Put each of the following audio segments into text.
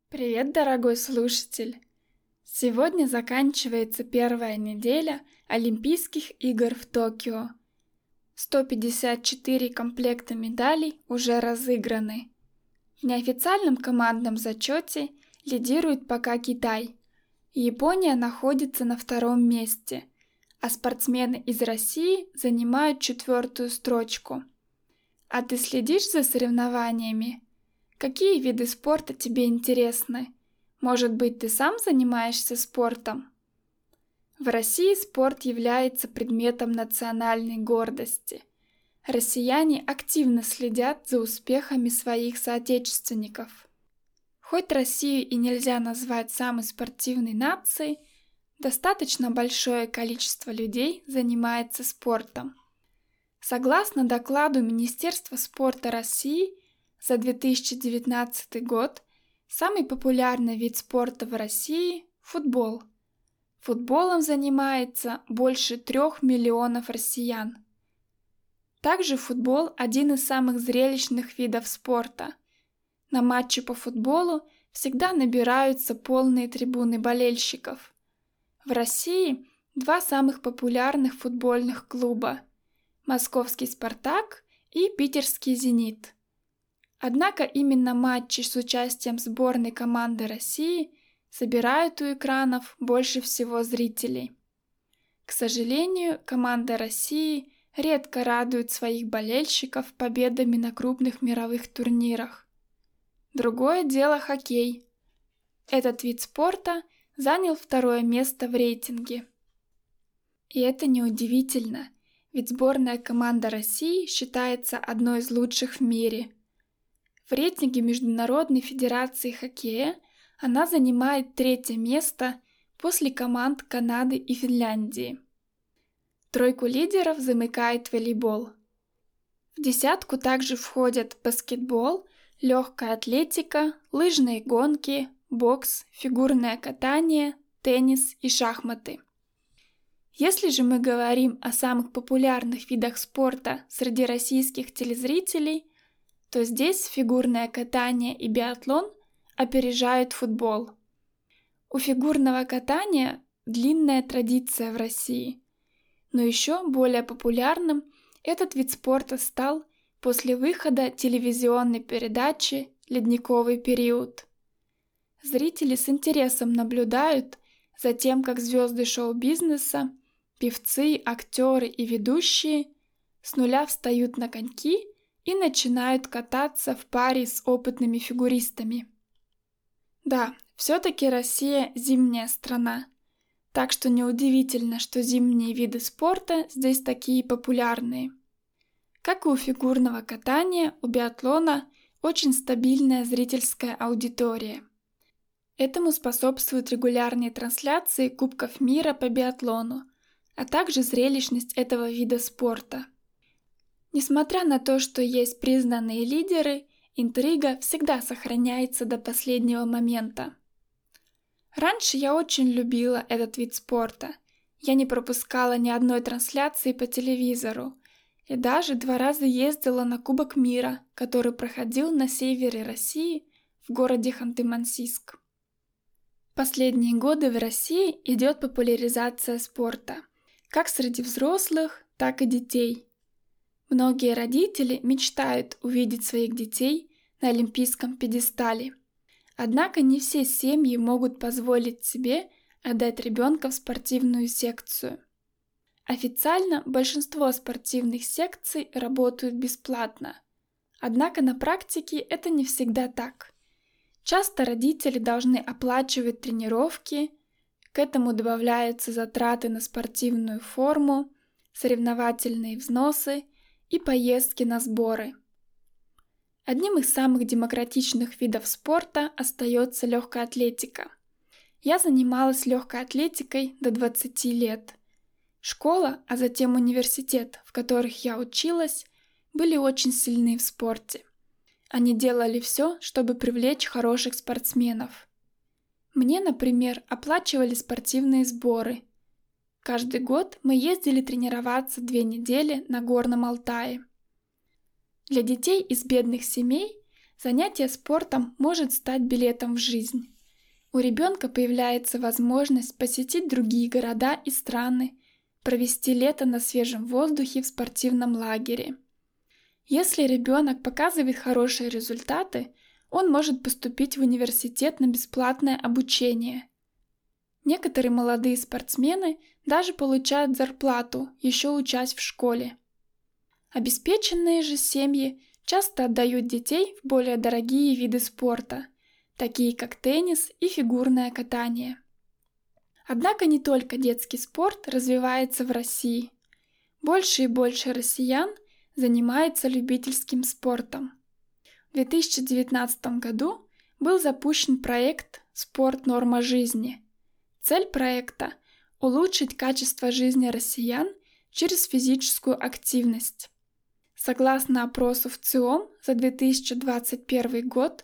Привет, дорогой слушатель! Сегодня заканчивается первая неделя Олимпийских игр в Токио. 154 комплекта медалей уже разыграны. В неофициальном командном зачете лидирует пока Китай. Япония находится на втором месте, а спортсмены из России занимают 4-ю строчку. А ты следишь за соревнованиями? Какие виды спорта тебе интересны? Может быть, ты сам занимаешься спортом? В России спорт является предметом национальной гордости. Россияне активно следят за успехами своих соотечественников. Хоть Россию и нельзя назвать самой спортивной нацией, достаточно большое количество людей занимается спортом. Согласно докладу Министерства спорта России, за 2019 год самый популярный вид спорта в России – футбол. Футболом занимается больше 3 миллионов россиян. Также футбол – один из самых зрелищных видов спорта. На матчи по футболу всегда набираются полные трибуны болельщиков. В России 2 самых популярных футбольных клуба – Московский «Спартак» и Питерский «Зенит». Однако именно матчи с участием сборной команды России собирают у экранов больше всего зрителей. К сожалению, команда России редко радует своих болельщиков победами на крупных мировых турнирах. Другое дело хоккей. Этот вид спорта занял 2-е место в рейтинге. И это неудивительно, ведь сборная команда России считается одной из лучших в мире. В рейтинге Международной федерации хоккея она занимает 3-е место после команд Канады и Финляндии. Тройку лидеров замыкает волейбол. В десятку также входят баскетбол, легкая атлетика, лыжные гонки, бокс, фигурное катание, теннис и шахматы. Если же мы говорим о самых популярных видах спорта среди российских телезрителей, то здесь фигурное катание и биатлон опережают футбол. У фигурного катания длинная традиция в России, но еще более популярным этот вид спорта стал после выхода телевизионной передачи «Ледниковый период». Зрители с интересом наблюдают за тем, как звезды шоу-бизнеса, певцы, актеры и ведущие с нуля встают на коньки и начинают кататься в паре с опытными фигуристами. Да, все-таки Россия зимняя страна, так что неудивительно, что зимние виды спорта здесь такие популярные. Как и у фигурного катания, у биатлона очень стабильная зрительская аудитория. Этому способствуют регулярные трансляции Кубков мира по биатлону, а также зрелищность этого вида спорта. Несмотря на то, что есть признанные лидеры, интрига всегда сохраняется до последнего момента. Раньше я очень любила этот вид спорта. Я не пропускала ни одной трансляции по телевизору и даже 2 раза ездила на Кубок мира, который проходил на севере России в городе Ханты-Мансийск. Последние годы в России идет популяризация спорта, как среди взрослых, так и детей. Многие родители мечтают увидеть своих детей на олимпийском пьедестале. Однако не все семьи могут позволить себе отдать ребенка в спортивную секцию. Официально большинство спортивных секций работают бесплатно. Однако на практике это не всегда так. Часто родители должны оплачивать тренировки, к этому добавляются затраты на спортивную форму, соревновательные взносы и поездки на сборы. Одним из самых демократичных видов спорта остается легкая атлетика. Я занималась легкой атлетикой до 20 лет. Школа, а затем университет, в которых я училась, были очень сильны в спорте. Они делали все, чтобы привлечь хороших спортсменов. Мне, например, оплачивали спортивные сборы. Каждый год мы ездили тренироваться 2 недели на Горном Алтае. Для детей из бедных семей Занятие спортом может стать билетом в жизнь. У ребенка появляется возможность посетить другие города и страны, провести лето на свежем воздухе в спортивном лагере. Если ребенок показывает хорошие результаты, он может поступить в университет на бесплатное обучение. Некоторые молодые спортсмены даже получают зарплату, еще учась в школе. Обеспеченные же семьи часто отдают детей в более дорогие виды спорта, такие как теннис и фигурное катание. Однако не только детский спорт развивается в России. Больше и больше россиян занимается любительским спортом. В 2019 году был запущен проект «Спорт. Норма жизни». Цель проекта – улучшить качество жизни россиян через физическую активность. Согласно опросу ВЦИОМ за 2021 год,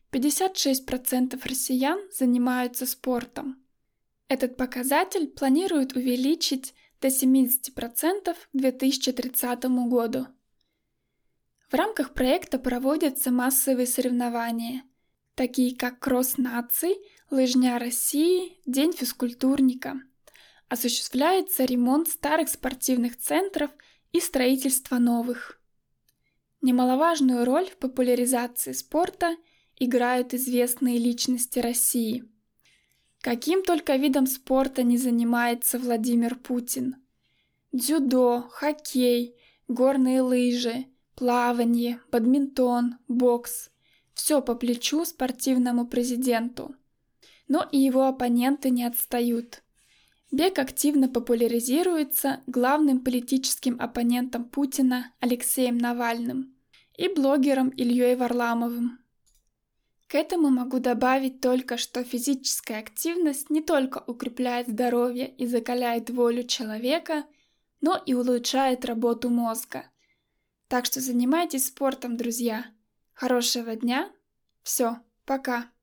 56% россиян занимаются спортом. Этот показатель планируют увеличить до 70% к 2030 году. В рамках проекта проводятся массовые соревнования, такие как Кросс наций, Лыжня России, День физкультурника. Осуществляется ремонт старых спортивных центров и строительство новых. Немаловажную роль в популяризации спорта играют известные личности России. Каким только видом спорта не занимается Владимир Путин. Дзюдо, хоккей, горные лыжи, плавание, бадминтон, бокс – все по плечу спортивному президенту. Но и его оппоненты не отстают. Бег активно популяризируется главным политическим оппонентом Путина Алексеем Навальным и блогером Ильей Варламовым. К этому могу добавить только, что физическая активность не только укрепляет здоровье и закаляет волю человека, но и улучшает работу мозга. Так что занимайтесь спортом, друзья. Хорошего дня. Все, пока.